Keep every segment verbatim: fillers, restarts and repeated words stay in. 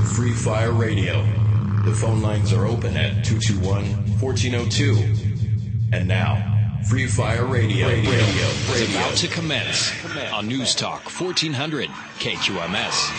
Free Fire Radio. The phone lines are open at two two one, one four zero two. And now, Free Fire Radio, radio, radio, is about to commence on News Talk fourteen hundred K Q M S.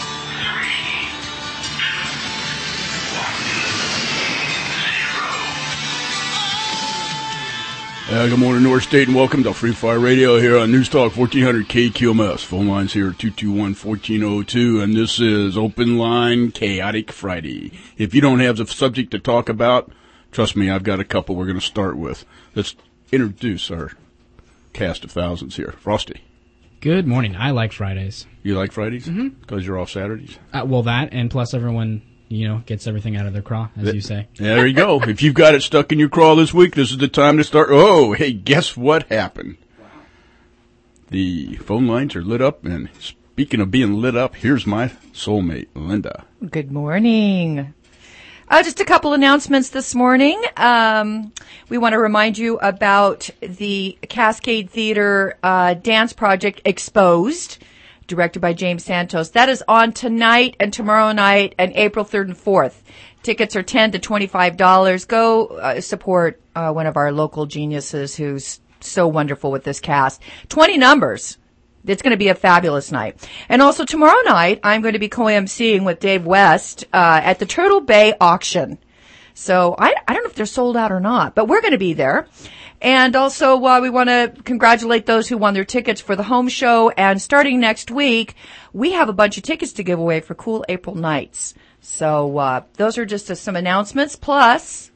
Uh, good morning, North State, and welcome to Free Fire Radio here on News Talk fourteen hundred K Q M S. Phone lines here at two two one, one four zero two, and this is Open Line Chaotic Friday. If you don't have the subject to talk about, trust me, I've got a couple we're going to start with. Let's introduce our cast of thousands here. Frosty. Good morning. I like Fridays. You like Fridays? Mm-hmm. Because you're off Saturdays? Uh, well, that, and plus everyone, you know, gets everything out of their craw, as Th- you say. There you go. If you've got it stuck in your craw this week, this is the time to start. Oh, hey, guess what happened? The phone lines are lit up, and speaking of being lit up, here's my soulmate, Linda. Good morning. Uh, just a couple announcements this morning. Um, we want to remind you about the Cascade Theater uh, dance project, Exposed, directed by James Santos. That is on tonight and tomorrow night and April third and fourth. Tickets are ten to twenty-five dollars. Go uh, support uh, one of our local geniuses who's so wonderful with this cast. twenty numbers. It's going to be a fabulous night. And also tomorrow night, I'm going to be co-emceeing with Dave West uh, at the Turtle Bay Auction. So I, I don't know if they're sold out or not, but we're going to be there. And also, uh, we want to congratulate those who won their tickets for the home show. And starting next week, we have a bunch of tickets to give away for Cool April Nights. So uh, those are just uh, some announcements. Plus,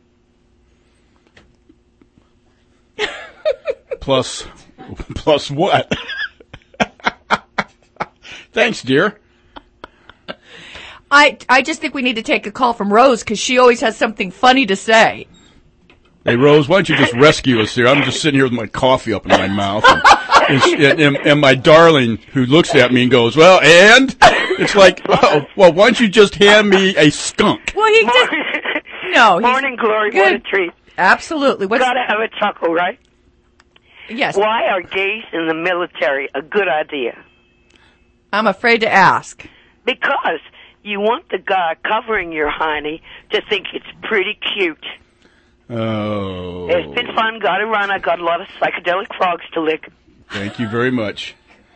plus, plus what? Thanks, dear. I I just think we need to take a call from Rose because she always has something funny to say. Hey, Rose, why don't you just rescue us here? I'm just sitting here with my coffee up in my mouth. And, and, and, and my darling who looks at me and goes, well, and? It's like, oh, well, why don't you just hand me a skunk? Well, he just, no. He's Morning Glory, good. What a treat. Absolutely. What's, Gotta have a chuckle, right? yes. Why are gays in the military a good idea? I'm afraid to ask. Because you want the guy covering your hiney to think it's pretty cute. Oh. It's been fun. Gotta run. I got a lot of psychedelic frogs to lick. Thank you very much.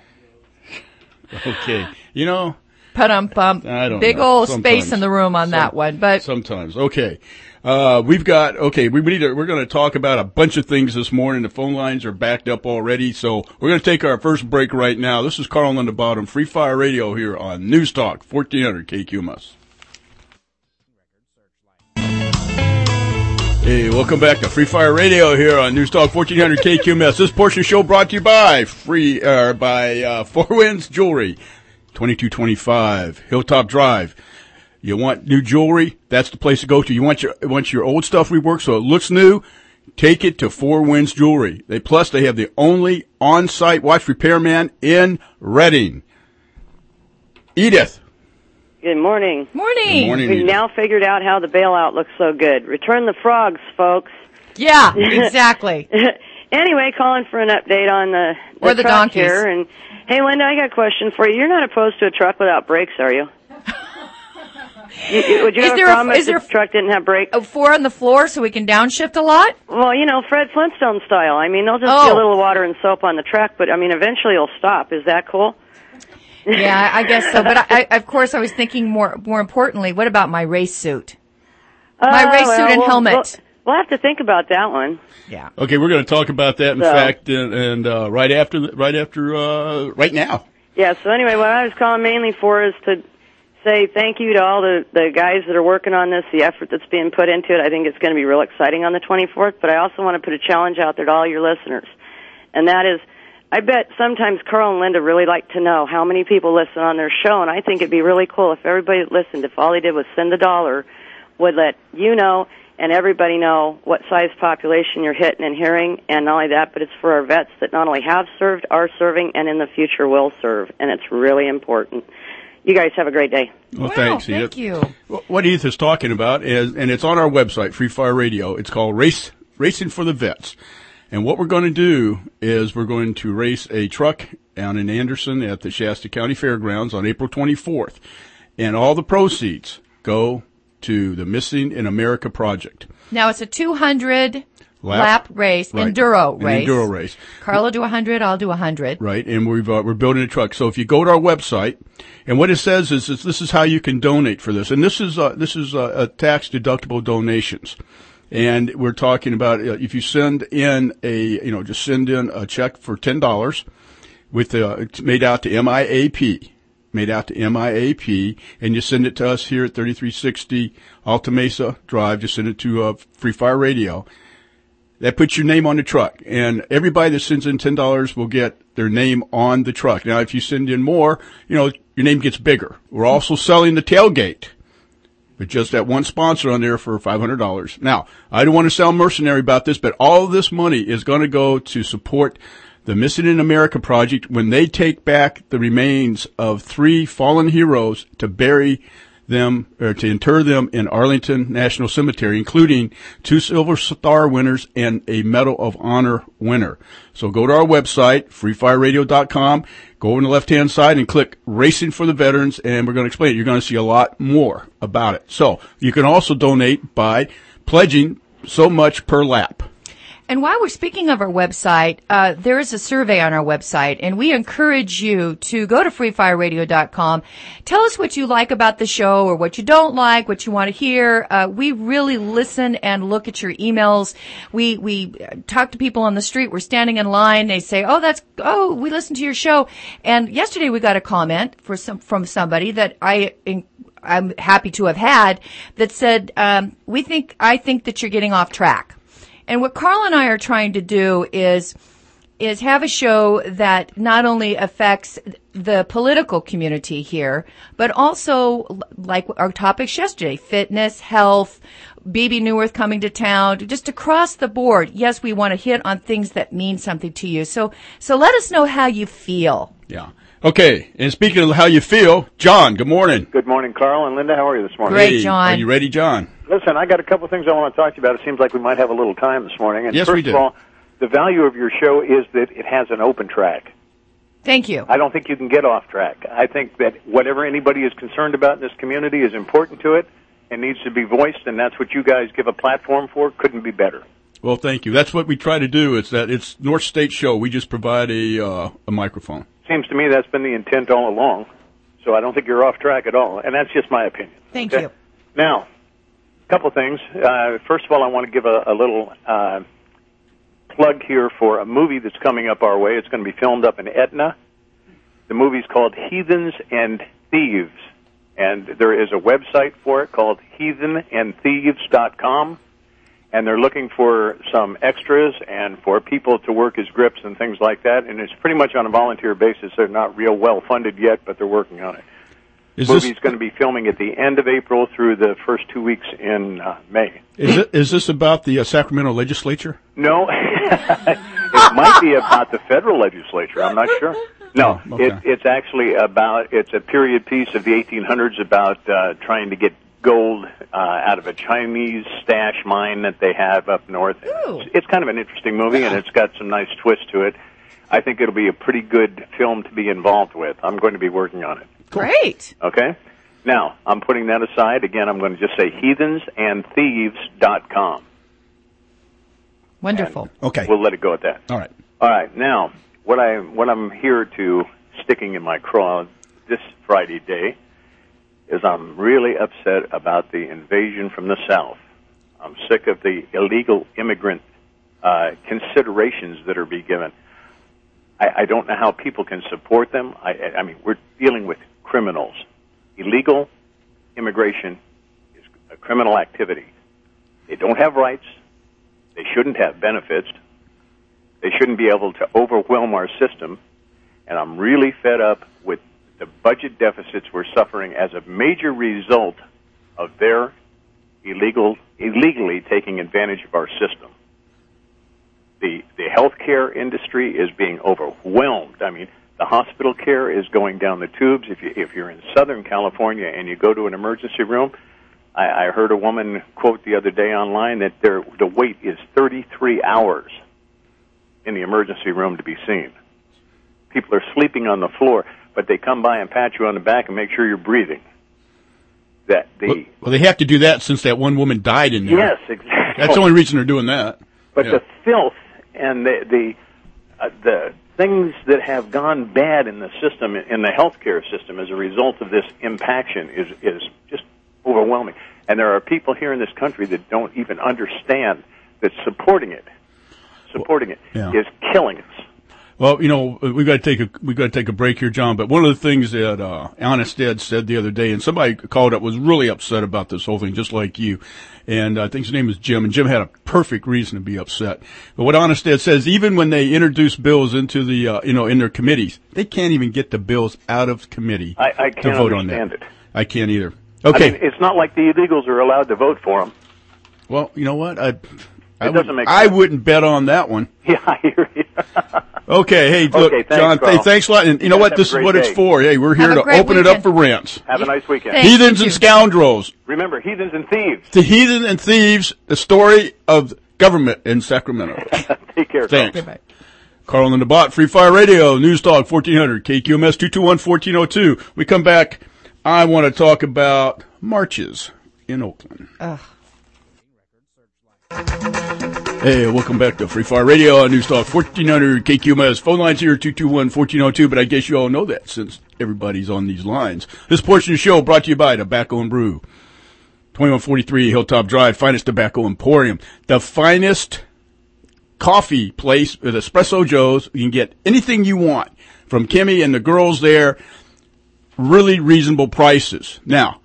Okay. You know, Pum-pum. I don't Big know. old Sometimes. space in the room on Some- that one. But Sometimes. Okay. Uh, we've got, okay, we need to, we're going to talk about a bunch of things this morning. The phone lines are backed up already, so we're going to take our first break right now. This is Carl on the bottom, Free Fire Radio here on News Talk, fourteen hundred K Q M S. Hey, welcome back to Free Fire Radio here on News Talk fourteen hundred K Q M S. This portion of the show brought to you by Free, uh, by, uh, Four Winds Jewelry, twenty-two twenty-five Hilltop Drive. You want new jewelry? That's the place to go to. You want your want your old stuff reworked so it looks new? Take it to Four Winds Jewelry. They plus they have the only on-site watch repairman in Reading. Edith. Good morning. morning. Good morning, We've Edith. now figured out how the bailout looks so good. Return the frogs, folks. Yeah, exactly. Anyway, calling for an update on the, the, Or the truck donkeys. here. And hey, Linda, I got a question for you. You're not opposed to a truck without brakes, are you? you, you would you Is have there a a- problem is if there the a- truck didn't have brakes? Oh, four on the floor so we can downshift a lot? Well, you know, Fred Flintstone style. I mean, they'll just Oh. be a little water and soap on the track, but I mean, eventually it'll stop. Is that cool? Yeah, I guess so. But I, I, of course, I was thinking more more importantly, what about my race suit? My Uh, race well, suit and we'll- helmet. We'll, we'll have to think about that one. Yeah. Okay, we're going to talk about that in So- fact, and, and uh, right after, the, right after, uh, right now. Yeah, so anyway, what I was calling mainly for is to say thank you to all the, the guys that are working on this, the effort that's being put into it. I think it's going to be real exciting on the twenty-fourth, but I also want to put a challenge out there to all your listeners. And that is, I bet sometimes Carl and Linda really like to know how many people listen on their show, and I think it'd be really cool if everybody that listened, if all they did was send a dollar, would let you know and everybody know what size population you're hitting and hearing, and not only that, but it's for our vets that not only have served, are serving, and in the future will serve, and it's really important. You guys have a great day. Well, Wow, thanks, thank Edith. you. What Edith is talking about is, and it's on our website, Free Fire Radio. It's called Race Racing for the Vets. And what we're going to do is we're going to race a truck down in Anderson at the Shasta County Fairgrounds on April twenty-fourth. and all the proceeds go to the Missing in America Project. Now it's a two hundred Lap, lap race, right. enduro An race. enduro race. Carl will do one hundred, I'll do one hundred. Right, and we've, uh, we're building a truck. So if you go to our website, and what it says is, is this is how you can donate for this. And this is, uh, this is, uh, a tax-deductible donations. And we're talking about, uh, if you send in a, you know, just send in a check for ten dollars with, uh, it's made out to M I A P. Made out to M I A P, and you send it to us here at thirty-three sixty Alta Mesa Drive. Just send it to, uh, Free Fire Radio. That puts your name on the truck, and everybody that sends in ten dollars will get their name on the truck. Now, if you send in more, you know, your name gets bigger. We're also selling the tailgate, but just that one sponsor on there for five hundred dollars. Now, I don't want to sound mercenary about this, but all of this money is going to go to support the Missing in America Project when they take back the remains of three fallen heroes to bury them, or to inter them in Arlington National Cemetery, including two Silver Star winners and a Medal of Honor winner. So go to our website, free fire radio dot com, go on the left-hand side and click Racing for the Veterans, and we're going to explain it. You're going to see a lot more about it. So you can also donate by pledging so much per lap. And while we're speaking of our website, uh, there is a survey on our website, and we encourage you to go to free fire radio dot com. Tell us what you like about the show or what you don't like, what you want to hear. Uh, we really listen and look at your emails. We, we talk to people on the street. We're standing in line. They say, oh, that's, oh, we listened to your show. And yesterday we got a comment for some, from somebody that I, I'm happy to have had that said, um, we think, I think that you're getting off track. And what Carl and I are trying to do is is have a show that not only affects the political community here, but also, like our topics yesterday, fitness, health, B B Newirth coming to town, just across the board. Yes, we want to hit on things that mean something to you. So, so let us know how you feel. Yeah. Okay. And speaking of how you feel, John, good morning. Good morning, Carl and Linda. How are you this morning? Great, Hey, John. Are you ready, John? Listen, I got a couple of things I want to talk to you about. It seems like we might have a little time this morning. And Yes, first we do. of all, the value of your show is that it has an open track. Thank you. I don't think you can get off track. I think that whatever anybody is concerned about in this community is important to it and needs to be voiced, and that's what you guys give a platform for. Couldn't be better. Well, thank you. That's what we try to do. It's that it's North State Show. We just provide a uh, a microphone. Seems to me that's been the intent all along, so I don't think you're off track at all, and that's just my opinion. Thank okay? you. Now, a couple things. Uh, first of all, I want to give a, a little uh, plug here for a movie that's coming up our way. It's going to be filmed up in Etna. The movie's called Heathens and Thieves, and there is a website for it called heathen and thieves dot com. And they're looking for some extras and for people to work as grips and things like that. And it's pretty much on a volunteer basis. They're not real well funded yet, but they're working on it. Is The movie's this going to be filming at the end of April through the first two weeks in uh, May. is it is this about the uh, Sacramento legislature? No, it might be about the federal legislature. I'm not sure. No, Oh, okay. it, it's actually about, it's a period piece of the eighteen hundreds about uh, trying to get gold uh, out of a Chinese stash mine that they have up north. Ooh. It's, it's kind of an interesting movie, and it's got some nice twists to it. I think it'll be a pretty good film to be involved with. I'm going to be working on it. Great. Okay? Now, I'm putting that aside. Again, I'm going to just say heathens and thieves dot com. Wonderful. Okay. We'll let it go at that. All right. All right. Now, what I what I'm here to sticking in my craw this Friday day is I'm really upset about the invasion from the South. I'm sick of the illegal immigrant uh, considerations that are being given. I, I don't know how people can support them. I, I mean, we're dealing with criminals. Illegal immigration is a criminal activity. They don't have rights. They shouldn't have benefits. They shouldn't be able to overwhelm our system. And I'm really fed up with the budget deficits we're suffering as a major result of their illegal, illegally taking advantage of our system. The the healthcare industry is being overwhelmed. I mean, the hospital care is going down the tubes. If you if you're in Southern California and you go to an emergency room, I, I heard a woman quote the other day online that there the wait is thirty-three hours in the emergency room to be seen. People are sleeping on the floor, but they come by and pat you on the back and make sure you're breathing. that the Well, well, they have to do that since that one woman died in there. yes, exactly. That's the only reason they're doing that. But Yeah. the filth and the the uh, the things that have gone bad in the system, in the healthcare system, as a result of this impaction, is is just overwhelming. And there are people here in this country that don't even understand that supporting it, supporting it, Yeah. is killing us. Well, you know, we got to take a we got to take a break here, John. But one of the things that uh, Honest Ed said the other day, and somebody called up, was really upset about this whole thing, just like you. And I think his name is Jim, and Jim had a perfect reason to be upset. But what Honest Ed says, even when they introduce bills into the uh, you know in their committees, they can't even get the bills out of committee I, I to can't vote understand on that. it. I can't either. Okay. I mean, it's not like the illegals are allowed to vote for them. Well, you know what? I I, It doesn't would, make I sense. wouldn't bet on that one. Yeah, I hear you. Okay, hey, look, Okay, thanks, John, Carl. hey, thanks a lot. And you know guys what? have This a is great what it's day. for. Hey, we're here Have a to great open it up weekend. for rants. Have a nice weekend. Thanks. Heathens you and too. scoundrels. Remember, heathens and thieves. The heathen and thieves, the story of government in Sacramento. Take care. Carl. Thanks. Goodbye. Carl and the Bot, Free Fire Radio, News Talk fourteen hundred, K Q M S two two one, one four zero two. We come back. I want to talk about marches in Oakland. Ugh. Hey, welcome back to Free Fire Radio on News Talk fourteen hundred K Q M S. Phone lines here, two two one, one four zero two, but I guess you all know that since everybody's on these lines. This portion of the show brought to you by Tobacco and Brew. twenty-one forty-three Hilltop Drive, finest tobacco emporium. The finest coffee place with Espresso Joe's. You can get anything you want from Kimmy and the girls there. Really reasonable prices. Now,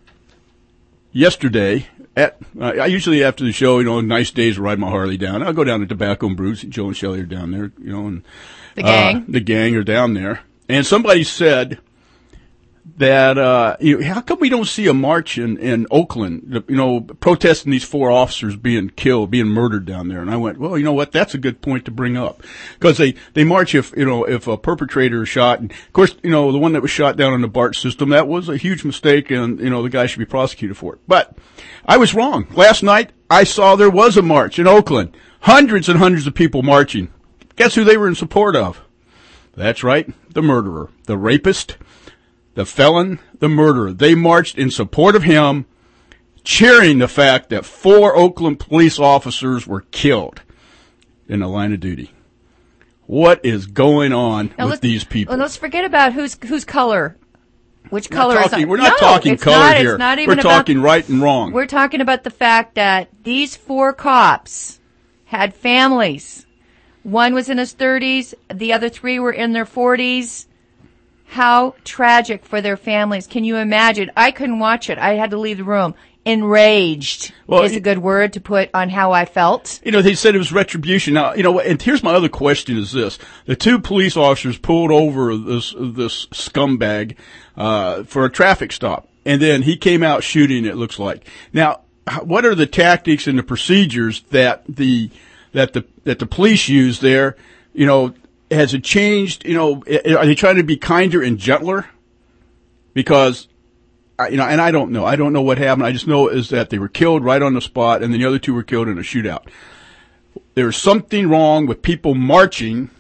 yesterday, at uh, I usually after the show, you know, nice days, ride my Harley down. I'll go down to Tobacco and Brews. Joe and Shelley are down there, you know, and The gang. uh, the gang are down there. And somebody said that uh, you know, how come we don't see a march in in Oakland, you know, protesting these four officers being killed, being murdered down there? And I went, well, you know what? That's a good point to bring up, because they they march if you know if a perpetrator is shot. And of course, you know, the one that was shot down in the BART system, that was a huge mistake, and you know the guy should be prosecuted for it. But I was wrong. Last night I saw there was a march in Oakland, hundreds and hundreds of people marching. Guess who they were in support of? That's right, the murderer, the rapist, the felon, the murderer. They marched in support of him, cheering the fact that four Oakland police officers were killed in the line of duty. What is going on Now with let's- these people? Well, let's forget about whose whose color. Which We're not color talking, is on. we're not No, talking it's color not, here. It's not we're even about, talking right and wrong. We're talking about the fact that these four cops had families. One was in his thirties. The other three were in their forties. How tragic for their families. Can you imagine? I couldn't watch it. I had to leave the room. Enraged Well, is it- a good word to put on how I felt. You know, they said it was retribution. Now, you know, and here's my other question is this. The two police officers pulled over this, this scumbag, uh, for a traffic stop. And then he came out shooting, it looks like. Now, h- what are the tactics and the procedures that the, that the, that the police use there? You know, has it changed? You know, i- are they trying to be kinder and gentler? Because, I- you know, and I don't know. I don't know what happened. I just know is that they were killed right on the spot, and then the other two were killed in a shootout. There's something wrong with people marching,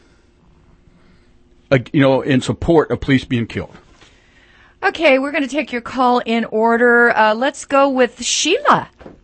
uh, you know, in support of police being killed. Okay, we're going to take your call in order. Uh, let's go with Sheila.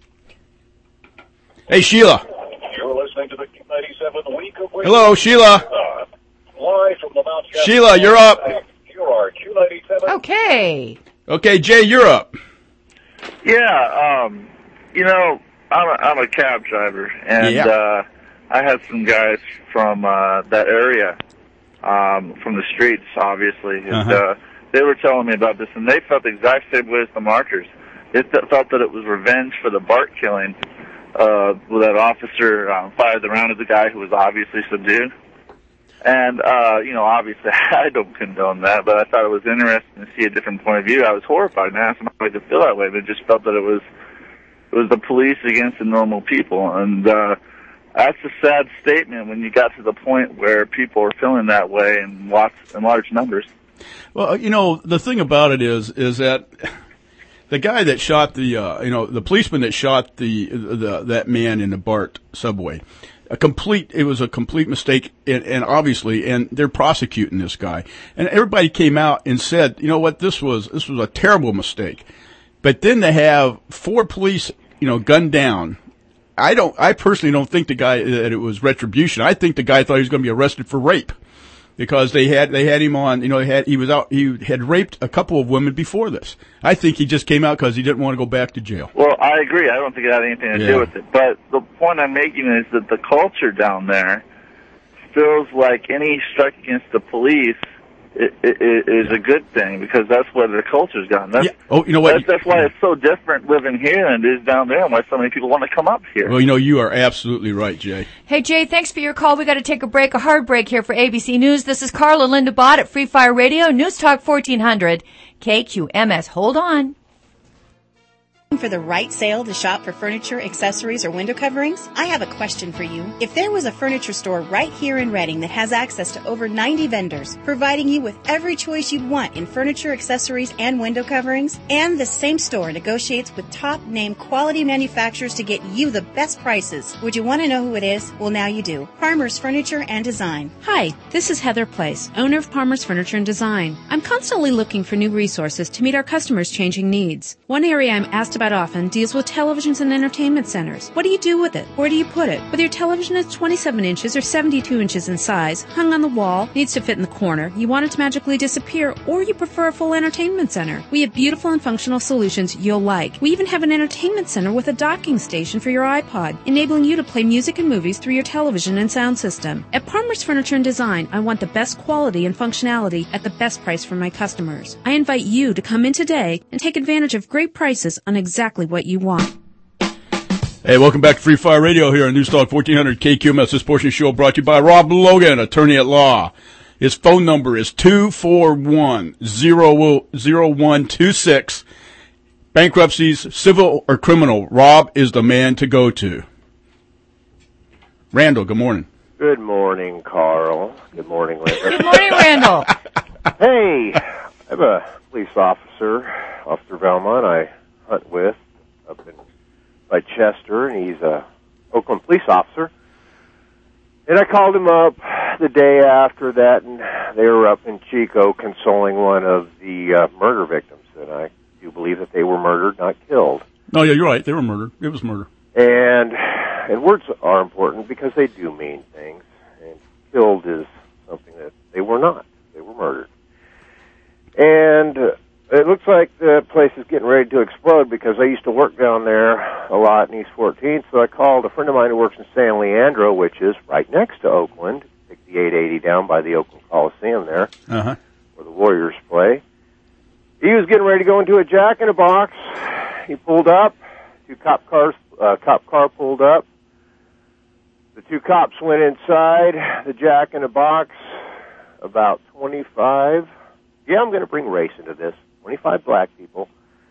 Hey, Sheila. You're listening to the Q ninety-seven Week of Wings. Hello, Sheila. Uh, live from the Mount Shasta. Sheila, you're up. You are Q ninety-seven. Okay. Okay, Jay, you're up. Yeah, um, you know, I'm a, I'm a cab driver, and Yeah. uh, I had some guys from uh, that area, um, from the streets, obviously, and Uh-huh. uh, they were telling me about this, and they felt the exact same way as the marchers. They th- felt that it was revenge for the BART killing, uh, where that officer um, fired the round at the guy who was obviously subdued. And, uh, you know, obviously I don't condone that, but I thought it was interesting to see a different point of view. I was horrified and asked somebody to feel that way, but just felt that it was, it was the police against the normal people. And, uh, that's a sad statement when you got to the point where people are feeling that way in lots, in large numbers. Well, you know, the thing about it is, is that the guy that shot the, uh, you know, the policeman that shot the, the, that man in the BART subway, a complete, it was a complete mistake, and, and obviously, and they're prosecuting this guy. And everybody came out and said, you know what, this was, this was a terrible mistake. But then to have four police, you know, gunned down. I don't. I personally don't think the guy that it was retribution. I think the guy thought he was going to be arrested for rape, because they had they had him on. You know, they had he was out. He had raped a couple of women before this. I think he just came out because he didn't want to go back to jail. Well, I agree. I don't think it had anything to Yeah. do with it. But the point I'm making is that the culture down there feels like any strike against the police i- i- is a good thing, because that's where their culture's gone. That's, Yeah. Oh, you know what? That's, that's why it's so different living here than it is down there, and why so many people want to come up here. Well, you know, you are absolutely right, Jay. Hey, Jay, thanks for your call. We got to take a break, a hard break here for A B C News. This is Carla Linda Bott at Free Fire Radio, News Talk fourteen hundred, K Q M S. Hold on. For the right sale to shop for furniture, accessories, or window coverings? I have a question for you. If there was a furniture store right here in Reading that has access to over ninety vendors, providing you with every choice you'd want in furniture, accessories, and window coverings, and the same store negotiates with top-name quality manufacturers to get you the best prices, would you want to know who it is? Well, now you do. Parmer's Furniture and Design. Hi, this is Heather Place, owner of Parmer's Furniture and Design. I'm constantly looking for new resources to meet our customers' changing needs. One area I'm asked about often deals with televisions and entertainment centers. What do you do with it? Where do you put it? Whether your television is twenty-seven inches or seventy-two inches in size, hung on the wall, needs to fit in the corner, you want it to magically disappear, or you prefer a full entertainment center, we have beautiful and functional solutions you'll like. We even have an entertainment center with a docking station for your iPod, enabling you to play music and movies through your television and sound system. At Parmer's Furniture and Design, I want the best quality and functionality at the best price for my customers. I invite you to come in today and take advantage of great prices on exactly what you want. Hey, welcome back to Free Fire Radio here on News Talk fourteen hundred K Q M S. This portion of the show brought to you by Rob Logan, attorney at law. His phone number is two four one, zero zero one two six. Bankruptcies, civil or criminal, Rob is the man to go to. Randall, good morning. Good morning, Carl. Good morning, Linda. Good morning, Randall. Hey, I'm a police officer, Officer Valmont. I hunt with up in by Chester, and he's a Oakland police officer. And I called him up the day after that, and they were up in Chico consoling one of the uh, murder victims. And I do believe that they were murdered, not killed. No, yeah, you're right. They were murdered. It was murder. And and words are important because they do mean things. And killed is something that they were not. They were murdered. And uh, it looks like the place is getting ready to explode, because I used to work down there a lot in East fourteenth, so I called a friend of mine who works in San Leandro, which is right next to Oakland, sixty-eight eighty down by the Oakland Coliseum there, uh-huh. where the Warriors play. He was getting ready to go into a Jack-in-a-Box. He pulled up. Two cop cars, uh, cop car pulled up. The two cops went inside the Jack-in-a-Box, about twenty-five. Yeah, I'm going to bring race into this. twenty-five black people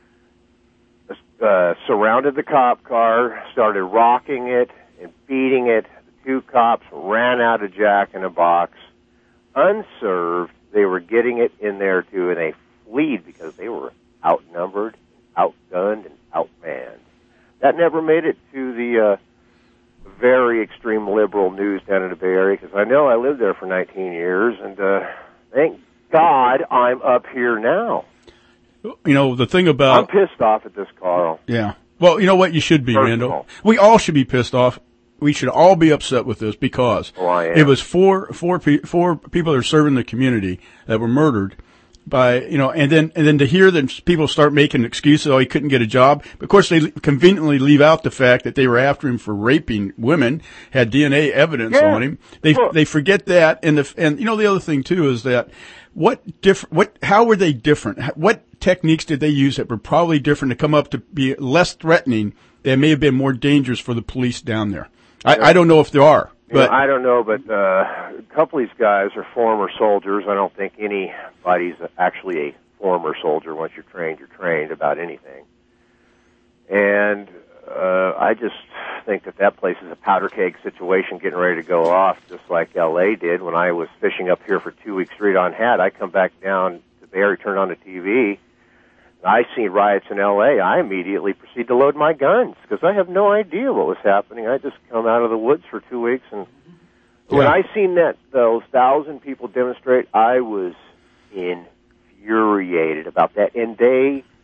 uh, surrounded the cop car, started rocking it and beating it. The two cops ran out of Jack-in-a-Box. Unserved, they were getting it in there, too, and they fled because they were outnumbered, outgunned, and outmanned. That never made it to the uh, very extreme liberal news down in the Bay Area, because I know I lived there for nineteen years, and uh, thank God I'm up here now. You know, the thing about... I'm pissed off at this, Carl. Yeah. Well, you know what? You should be, Personal. Randall. We all should be pissed off. We should all be upset with this, because oh, I am. it was four, four, pe- four people that are serving the community that were murdered by, you know, and then, and then to hear that people start making excuses, oh, he couldn't get a job. Of course, they conveniently leave out the fact that they were after him for raping women, had D N A evidence yeah. on him. They, Look. they forget that. And the, and, you know, the other thing too is that what diff, what, how were they different? What techniques did they use that were probably different to come up to be less threatening? That may have been more dangerous for the police down there. I, I don't know if there are. You know, But I don't know, but uh, a couple of these guys are former soldiers. I don't think anybody's actually a former soldier. Once you're trained, you're trained about anything. And uh, I just think that that place is a powder keg situation getting ready to go off, just like L A did when I was fishing up here for two weeks straight on hat. I come back down to the area, turn on the T V. I seen riots in L A. I immediately proceed to load my guns because I have no idea what was happening. I just come out of the woods for two weeks, and yeah. when I seen that those thousand people demonstrate, I was infuriated about that. And they,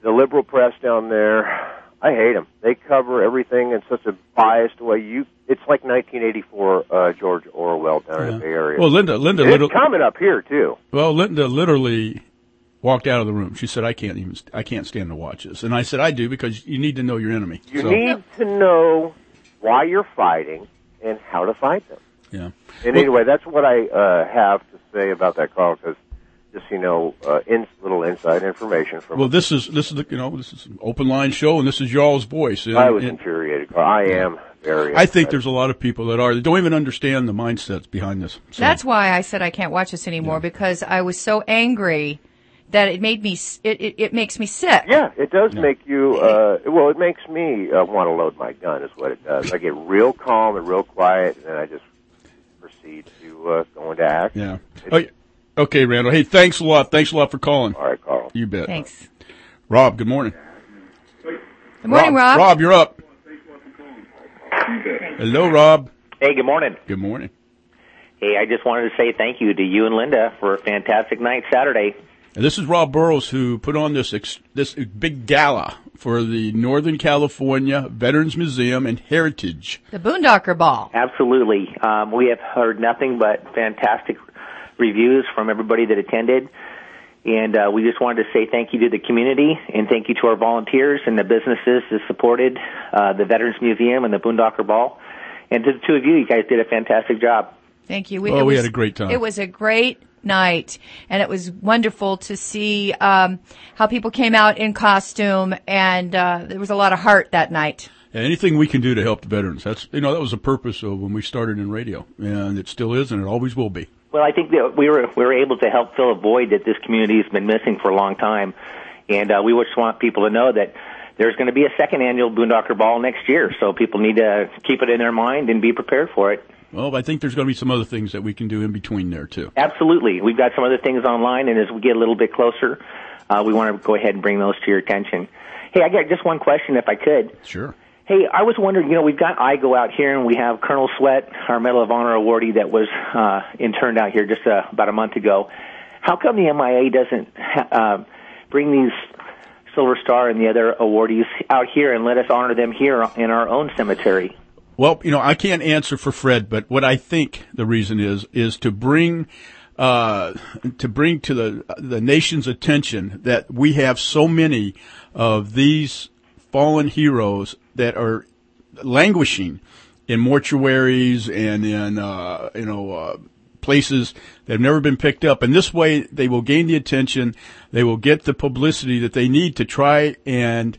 the liberal press down there, I hate them. They cover everything in such a biased way. You, it's like nineteen eighty-four uh, George Orwell down Yeah. in the Bay Area. Well, Linda, Linda, it's little, coming up here too. Well, Linda literally walked out of the room. She said, "I can't even, I can't stand to watch this." And I said, "I do, because you need to know your enemy." You so, need to know why you're fighting and how to fight them. Yeah. And Well- anyway, that's what I uh, have to say about that call, because just, you know, uh, in, little inside information from. Well, this is this is the you know this is an open line show, and this is y'all's voice. And, I was and infuriated. Carl. I am very. I think upset. there's a lot of people that are that don't even understand the mindsets behind this. So, That's why I said I can't watch this anymore, because I was so angry that it made me, s- it, it, it makes me sick. Yeah, it does make you. Uh, well, it makes me uh, want to load my gun. Is what it does. I get real calm and real quiet, and then I just proceed to uh, go into action. yeah. Oh, yeah. Okay, Randall. Hey, thanks a lot. Thanks a lot for calling. All right, Carl. You bet. Thanks. Rob, good morning. Good morning, Rob. Rob, you're up. Hello, Rob. Hey, good morning. Good morning. Hey, I just wanted to say thank you to you and Linda for a fantastic night Saturday. And this is Rob Burrows, who put on this ex- this big gala for the Northern California Veterans Museum and Heritage. The Boondocker Ball. Absolutely. Um, we have heard nothing but fantastic reviews from everybody that attended. And uh, we just wanted to say thank you to the community and thank you to our volunteers and the businesses that supported uh, the Veterans Museum and the Boondocker Ball. And to the two of you, you guys did a fantastic job. Thank you. Oh, it we was, had a great time. It was a great night, and it was wonderful to see um, how people came out in costume, and uh, there was a lot of heart that night. Yeah, anything we can do to help the veterans. That's you know that was the purpose of when we started in radio, and it still is, and it always will be. Well, I think that we were we were able to help fill a void that this community has been missing for a long time, and uh, we just want people to know that there's going to be a second annual Boondocker Ball next year, so people need to keep it in their mind and be prepared for it. Well, I think there's going to be some other things that we can do in between there too. Absolutely, we've got some other things online, and as we get a little bit closer, uh, we want to go ahead and bring those to your attention. Hey, I got just one question, if I could. Sure. Hey, I was wondering, you know, we've got I G O out here, and we have Colonel Sweat, our Medal of Honor awardee that was uh, interned out here just uh, about a month ago. How come the M I A doesn't ha- uh, bring these Silver Star and the other awardees out here and let us honor them here in our own cemetery? Well, you know, I can't answer for Fred, but what I think the reason is is to bring uh to bring to the the nation's attention that we have so many of these fallen heroes that are languishing in mortuaries and in uh you know uh places that have never been picked up, and this way they will gain the attention, they will get the publicity that they need to try and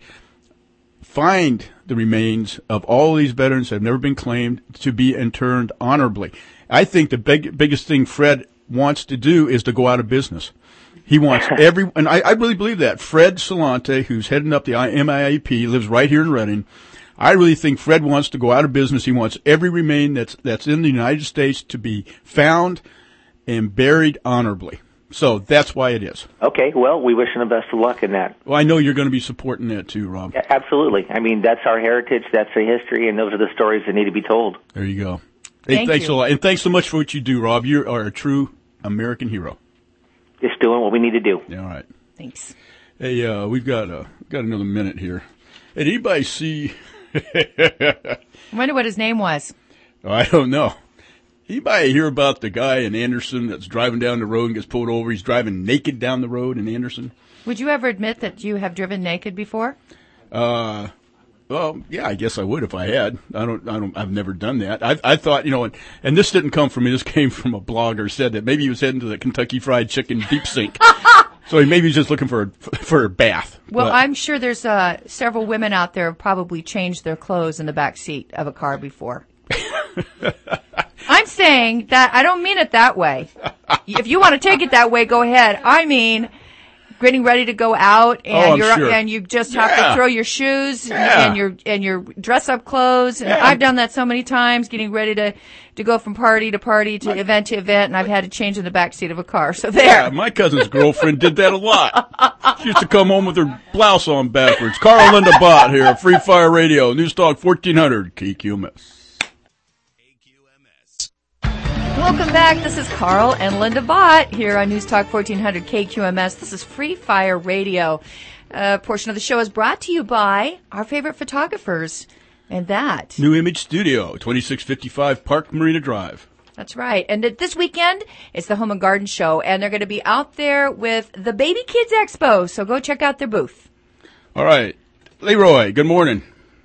find the remains of all these veterans that have never been claimed to be interned honorably. I think the big, biggest thing Fred wants to do is to go out of business. He wants every, and I, I really believe that. Fred Salante, who's heading up the M I A P, lives right here in Redding. I really think Fred wants to go out of business. He wants every remain that's, that's in the United States to be found and buried honorably. So that's why it is. Okay, well, we wish them the best of luck in that. Well, I know you're going to be supporting that too, Rob. Yeah, absolutely. I mean, that's our heritage, that's the history, and those are the stories that need to be told. There you go. Hey, Thank thanks you. a lot. And thanks so much for what you do, Rob. You are a true American hero. Just doing what we need to do. Yeah, all right. Thanks. Hey, uh, we've got uh, got another minute here. Did anybody see? I wonder what his name was. I don't know. Anybody hear about the guy in Anderson that's driving down the road and gets pulled over? He's driving naked down the road in Anderson. Would you ever admit that you have driven naked before? Uh, well, yeah, I guess I would if I had. I don't, I don't, I've never done that. I, I thought, you know, and, and this didn't come from me. This came from a blogger said that maybe he was heading to the Kentucky Fried Chicken deep sink. So he maybe he's just looking for a, for a bath. Well, But- I'm sure there's uh, several women out there who probably changed their clothes in the back seat of a car before. I'm saying that I don't mean it that way. If you want to take it that way, go ahead. I mean, getting ready to go out and Oh, I'm you're sure. and you just have Yeah. to throw your shoes Yeah. and your and your dress up clothes. And Yeah. I've done that so many times, getting ready to to go from party to party to event to event, and I've had to change in the back seat of a car. So there. Yeah, my cousin's girlfriend did that a lot. She used to come home with her blouse on backwards. Carl Linda Bott here at Free Fire Radio, News Talk fourteen hundred K Q M S. Welcome back. This is Carl and Linda Bott here on News Talk fourteen hundred K Q M S. This is Free Fire Radio. A portion of the show is brought to you by our favorite photographers, and that. New Image Studio, twenty-six fifty-five Park Marina Drive. That's right. And this weekend, it's the Home and Garden Show, and they're going to be out there with the Baby Kids Expo, so go check out their booth. All right. Leroy, good morning.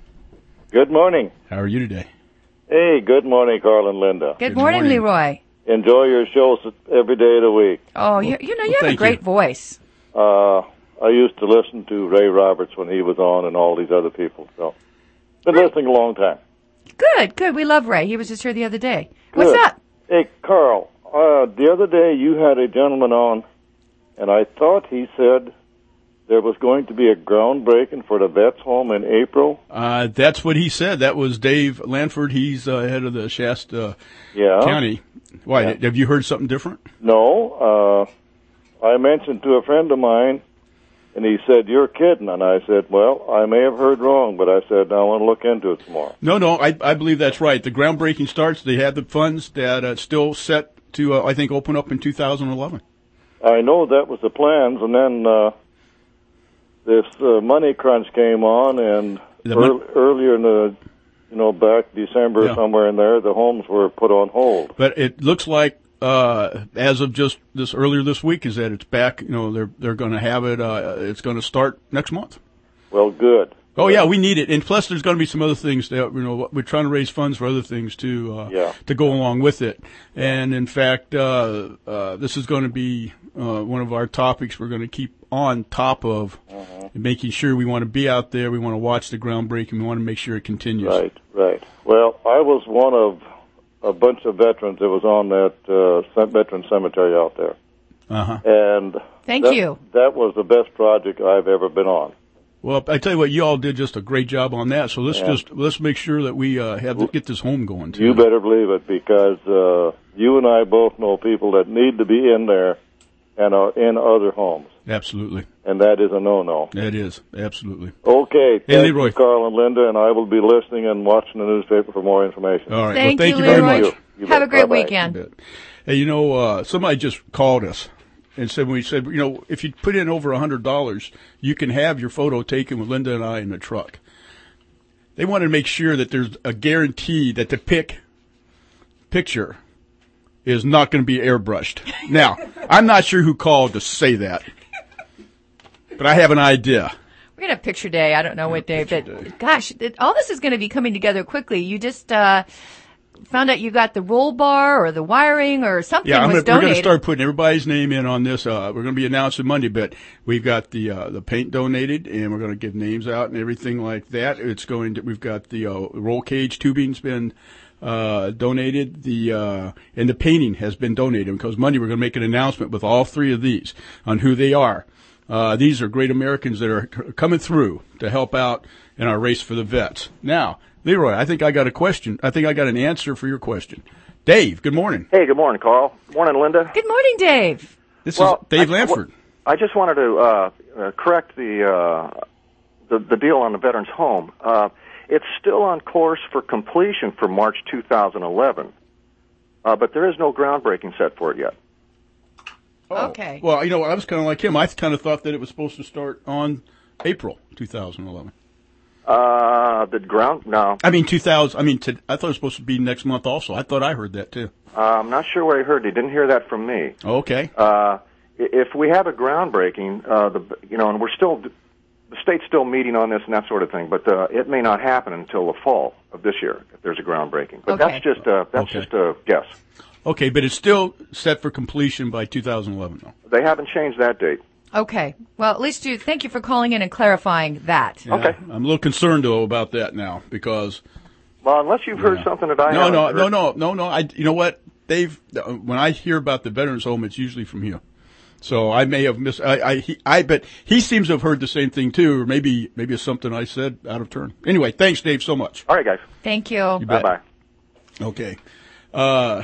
Good morning. How are you today? Hey, good morning, Carl and Linda. Good, good morning, morning, Leroy. Enjoy your shows every day of the week. Oh, you, you know, you well, have a great you. voice. Uh, I used to listen to Ray Roberts when he was on and all these other people, so been right. listening a long time. Good, good. We love Ray. He was just here the other day. Good. What's up? Hey, Carl, uh, the other day you had a gentleman on, and I thought he said there was going to be a groundbreaking for the Vets Home in April. Uh, that's what he said. That was Dave Lanford. He's uh, head of the Shasta yeah. County. Why? Yeah. Have you heard something different? No. Uh, I mentioned to a friend of mine, and he said, "You're kidding." And I said, "Well, I may have heard wrong, but I said, I want to look into it some more." No, no, I, I believe that's right. The groundbreaking starts. They have the funds that uh, still set to, uh, I think, open up in two thousand eleven. I know that was the plans, and then uh, this uh, money crunch came on, and early, earlier in the, you know, back December yeah. somewhere in there, the homes were put on hold. But it looks like, uh, as of just this earlier this week, is that it's back. You know, they're they're going to have it. Uh, it's going to start next month. Well, good. Oh yeah, we need it, and plus there's going to be some other things that you know we're trying to raise funds for other things too uh, yeah. to go along with it. And in fact, uh, uh, this is going to be uh, one of our topics we're going to keep on top of, uh-huh. making sure we want to be out there. We want to watch the groundbreaking. We want to make sure it continues. Right, right. Well, I was one of a bunch of veterans that was on that uh, veteran cemetery out there. Uh-huh. And thank that, you. That was the best project I've ever been on. Well, I tell you what, you all did just a great job on that. So let's yeah. just let's make sure that we uh, have to get this home going too. You better believe it, because uh, you and I both know people that need to be in there and are in other homes. Absolutely. And that is a no-no. That is, absolutely. Okay. Hey, thank Leroy. you, Carl and Linda, and I will be listening and watching the newspaper for more information. All right. Thank, well, thank you, you very Leroy. much. You Have bet. a great Bye-bye. weekend. Hey, you know, uh, somebody just called us and said, we said, you know, if you put in over one hundred dollars, you can have your photo taken with Linda and I in the truck. They wanted to make sure that there's a guarantee that the pic picture is not going to be airbrushed. Now, I'm not sure who called to say that, but I have an idea. We're going to have picture day. I don't know what day, but day. gosh, it, all this is going to be coming together quickly. You just uh, found out you got the roll bar or the wiring or something yeah, I'm was gonna, we're going donated. to start putting everybody's name in on this. Uh, we're going to be announcing Monday, but we've got the uh, the paint donated, and we're going to give names out and everything like that. It's going to. We've got the uh, roll cage tubing's been uh, donated. The uh, and the painting has been donated, because Monday we're going to make an announcement with all three of these on who they are. Uh, these are great Americans that are c- coming through to help out in our race for the vets. Now, Leroy, I think I got a question. I think I got an answer for your question. Dave, good morning. Hey, good morning, Carl. Morning, Linda. Good morning, Dave. This well, is Dave I, Lanford. I just wanted to uh, uh, correct the, uh, the the deal on the Veterans Home. Uh, it's still on course for completion for March two thousand eleven, uh, but there is no groundbreaking set for it yet. Oh. Okay. Well, you know, I was kind of like him. I kind of thought that it was supposed to start on April two thousand eleven. Uh, the ground, no. I mean, two thousand, I mean, to, I thought it was supposed to be next month also. I thought I heard that too. Uh, I'm not sure where I heard. He didn't hear that from me. Okay. Uh, if we have a groundbreaking, uh, the, you know, and we're still, the state's still meeting on this and that sort of thing, but, uh, it may not happen until the fall of this year if there's a groundbreaking. But Okay. that's just a, that's Okay. just a guess. Okay, but it's still set for completion by two thousand eleven, though. They haven't changed that date. Okay. Well, at least you, thank you for calling in and clarifying that. Yeah, Okay. I'm a little concerned, though, about that now, because... Well, unless you've heard Yeah. something that I No, haven't no, heard. no, no, no, no. I, you know what, Dave, when I hear about the Veterans Home, it's usually from you. So I may have missed, I, I, he, I, but he seems to have heard the same thing too, or maybe, maybe it's something I said out of turn. Anyway, thanks, Dave, so much. All right, guys. Thank you. You bet. Bye-bye. Okay. Uh,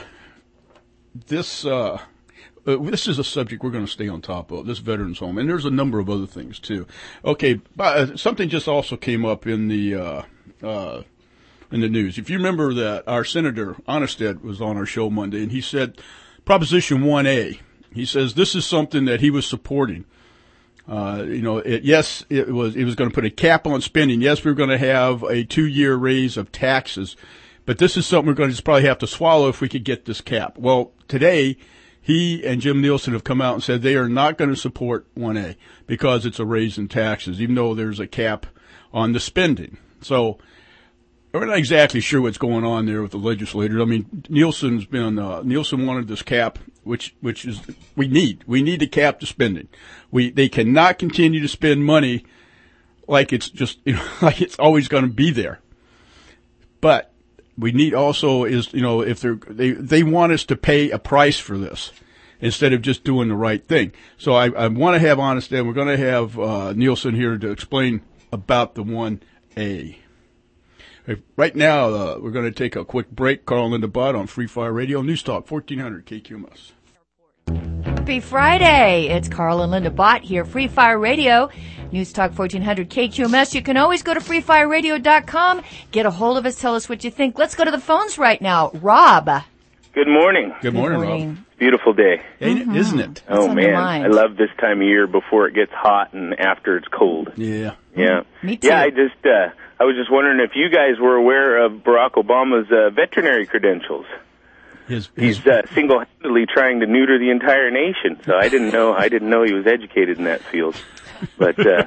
this, uh, uh, this is a subject we're going to stay on top of, this Veterans Home, and there's a number of other things too. Okay, but uh, something just also came up in the, uh, uh, in the news. If you remember that our Senator Onnested was on our show Monday, and he said, Proposition one A, he says this is something that he was supporting. Uh, you know, it, yes, it was, it was going to put a cap on spending. Yes, we were going to have a two-year raise of taxes, but this is something we're going to just probably have to swallow if we could get this cap. Well, today, he and Jim Nielsen have come out and said they are not going to support one A because it's a raise in taxes, even though there's a cap on the spending. So, we're not exactly sure what's going on there with the legislators. I mean, Nielsen's been, uh, Nielsen wanted this cap, which, which is, we need. We need to cap the spending. We, they cannot continue to spend money like it's just, you know, like it's always going to be there. But we need also is, you know, if they're, they, they want us to pay a price for this instead of just doing the right thing. So I, I want to have honest, and we're going to have, uh, Nielsen here to explain about the one A. Right now, uh, we're going to take a quick break. Carl and Linda Budd on Free Fire Radio, News Talk fourteen hundred K Q M S. Happy Friday. It's Carl and Linda Bott here, Free Fire Radio, News Talk fourteen hundred K Q M S. You can always go to free fire radio dot com, get a hold of us, tell us what you think. Let's go to the phones right now. Rob. Good morning. Good morning, Good morning. Rob. Beautiful day. Mm-hmm. Isn't it? Oh, man. I love this time of year before it gets hot and after it's cold. Yeah. Yeah. Me too. Yeah, I just, uh, I was just wondering if you guys were aware of Barack Obama's uh, veterinary credentials. His, his, He's uh, single-handedly trying to neuter the entire nation. So I didn't know, I didn't know he was educated in that field. But, uh,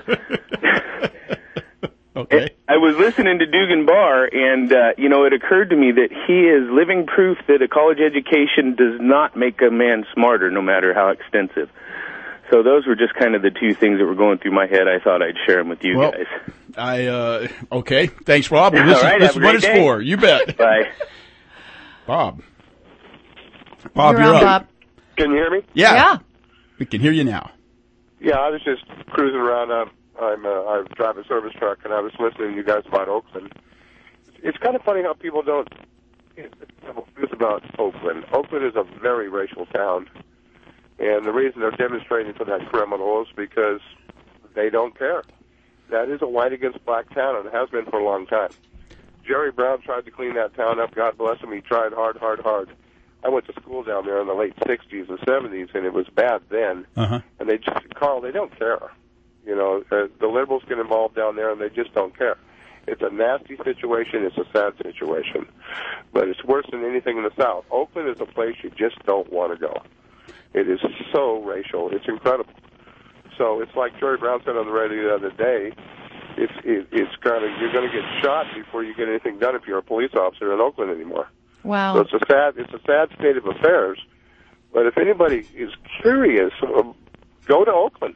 okay. I was listening to Dugan Barr, and, uh, you know, it occurred to me that he is living proof that a college education does not make a man smarter, no matter how extensive. So those were just kind of the two things that were going through my head. I thought I'd share them with you well, guys. I, uh, okay. Thanks, Rob. This All is, right, this is what it's day. for. You bet. Bye. Bob. Bob, you're, you're on, up. Bob. Can you hear me? Yeah. Yeah. We can hear you now. Yeah, I was just cruising around. Um, I'm, uh, I drive a service truck, and I was listening to you guys about Oakland. It's kind of funny how people don't think about Oakland. Oakland is a very racial town, and the reason they're demonstrating for that criminal is because they don't care. That is a white against black town, and it has been for a long time. Jerry Brown tried to clean that town up. God bless him. He tried hard, hard, hard. I went to school down there in the late sixties and seventies, and it was bad then. Uh-huh. And they just, Carl, they don't care. You know, uh, the liberals get involved down there, and they just don't care. It's a nasty situation. It's a sad situation. But it's worse than anything in the South. Oakland is a place you just don't want to go. It is so racial. It's incredible. So it's like Jerry Brown said on the radio the other day, it's, it, it's kind of, you're going to get shot before you get anything done if you're a police officer in Oakland anymore. Wow. So it's a sad, it's a sad state of affairs. But if anybody is curious, um, go to Oakland.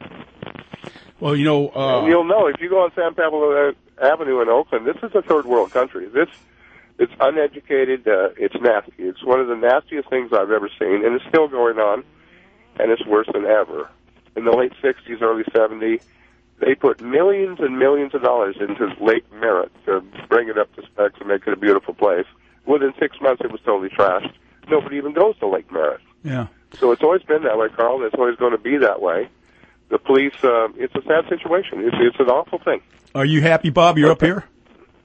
Well, you know, uh, and you'll know if you go on San Pablo Avenue in Oakland. This is a third world country. This, it's uneducated. Uh, it's nasty. It's one of the nastiest things I've ever seen, and it's still going on, and it's worse than ever. In the late sixties, early seventies, they put millions and millions of dollars into Lake Merritt to bring it up to specs and make it a beautiful place. Within six months, it was totally trashed. Nobody even goes to Lake Merritt. Yeah. So it's always been that way, Carl, and it's always going to be that way. The police, uh, it's a sad situation. It's, it's an awful thing. Are you happy, Bob? You're okay. up here?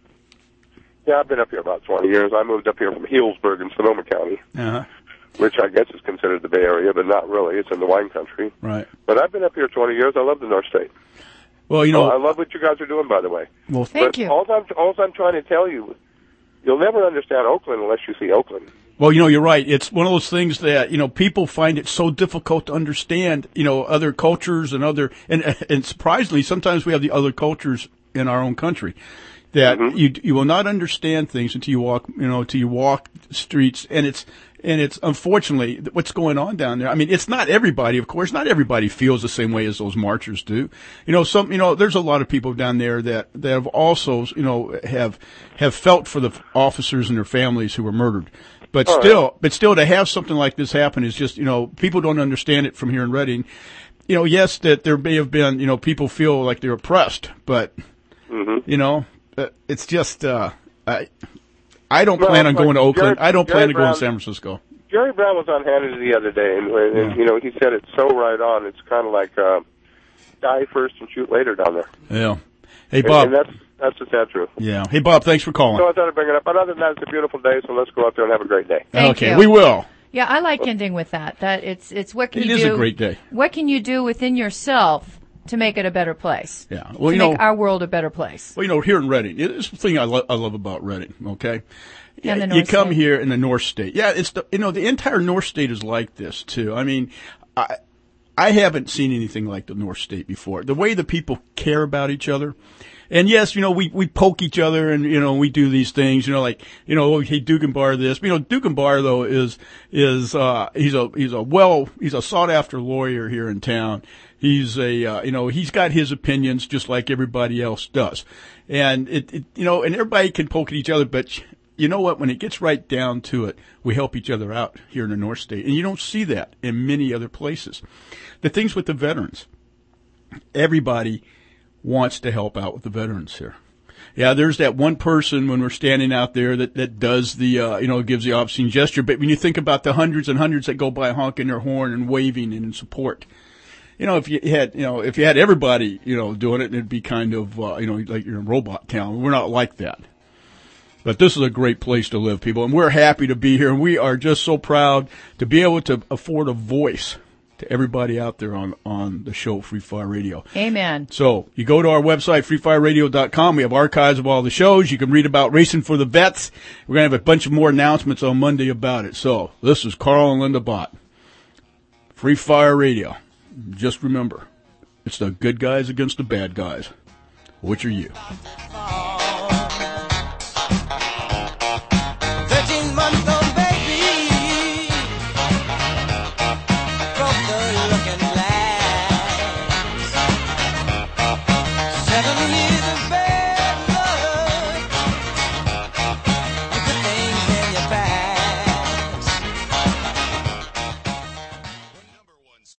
Yeah, I've been up here about twenty years. I moved up here from Healdsburg in Sonoma County, Uh-huh. which I guess is considered the Bay Area, but not really. It's in the wine country. Right. But I've been up here twenty years. I love the North State. Well, you know, oh, I love what you guys are doing, by the way. Well, thank but you. All I'm, all I'm trying to tell you, you'll never understand Oakland unless you see Oakland. Well, you know, you're right. It's one of those things that, you know, people find it so difficult to understand, you know, other cultures and other, and, and surprisingly, sometimes we have the other cultures in our own country that mm-hmm. you, you will not understand things until you walk, you know, until you walk the streets. And it's, and it's unfortunately what's going on down there. I mean, it's not everybody, of course, not everybody feels the same way as those marchers do. You know, some, you know, there's a lot of people down there that, that have also, you know, have, have felt for the officers and their families who were murdered. But oh, still, yeah. but still to have something like this happen is just, you know, people don't understand it from here in Reading. You know, yes, that there may have been, you know, people feel like they're oppressed, but, mm-hmm. you know, it's just, uh, I, I don't well, plan on going to Oakland. Jerry, I don't Jerry plan to Brown, go to San Francisco. Jerry Brown was on Hannity the other day, and, and yeah. you know, he said it so right on. It's kind of like, uh, die first and shoot later down there. Yeah. Hey, Bob. And, and that's, that's the sad truth. Yeah. Hey, Bob, thanks for calling. So I thought I'd bring it up. But other than that, it's a beautiful day, so let's go out there and have a great day. Thank okay, you. we will. Yeah, I like ending with that. That it's it's what can it you do? do? It is a great day. What can you do within yourself to make it a better place. Yeah. Well, to you know, make our world a better place. Well, you know, here in Reading, it's the thing I, lo- I love about Reading, okay? Yeah, And the you North come State. here in the North State. Yeah, it's the, you know, the entire North State is like this, too. I mean, I, I haven't seen anything like the North State before. The way the people care about each other. And yes, you know, we, we poke each other and, you know, we do these things, you know, like, you know, oh, hey, Duganbar this. You know, Duganbar, though, is, is, uh, he's a, he's a well, he's a sought after lawyer here in town. He's a, uh, you know, he's got his opinions just like everybody else does. And it, it, you know, and everybody can poke at each other, but you know what? When it gets right down to it, we help each other out here in the North State. And you don't see that in many other places. The things with the veterans, everybody wants to help out with the veterans here. Yeah, there's that one person when we're standing out there that, that does the, uh, you know, gives the obscene gesture. But when you think about the hundreds and hundreds that go by honking their horn and waving and in support, you know, if you had, you know, if you had everybody, you know, doing it, it'd be kind of, uh, you know, like you're in Robot Town. We're not like that. But this is a great place to live, people, and we're happy to be here. And we are just so proud to be able to afford a voice to everybody out there on, on the show, Free Fire Radio. Amen. So you go to our website, free fire radio dot com. We have archives of all the shows. You can read about Racing for the Vets. We're going to have a bunch of more announcements on Monday about it. So this is Carl and Linda Bott. Free Fire Radio. Just remember, it's the good guys against the bad guys. Which are you?